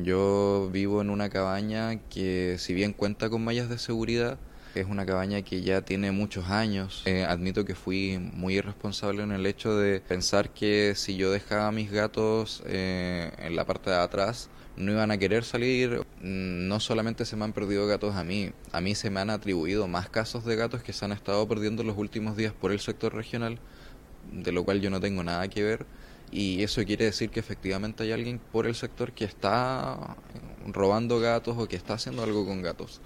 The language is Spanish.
Yo vivo en una cabaña que, si bien cuenta con mallas de seguridad, es una cabaña que ya tiene muchos años. Admito que fui muy irresponsable en el hecho de pensar que si yo dejaba a mis gatos en la parte de atrás, no iban a querer salir. No solamente se me han perdido gatos a mí se me han atribuido más casos de gatos que se han estado perdiendo los últimos días por el sector regional, de lo cual yo no tengo nada que ver. Y eso quiere decir que efectivamente hay alguien por el sector que está robando gatos o que está haciendo algo con gatos.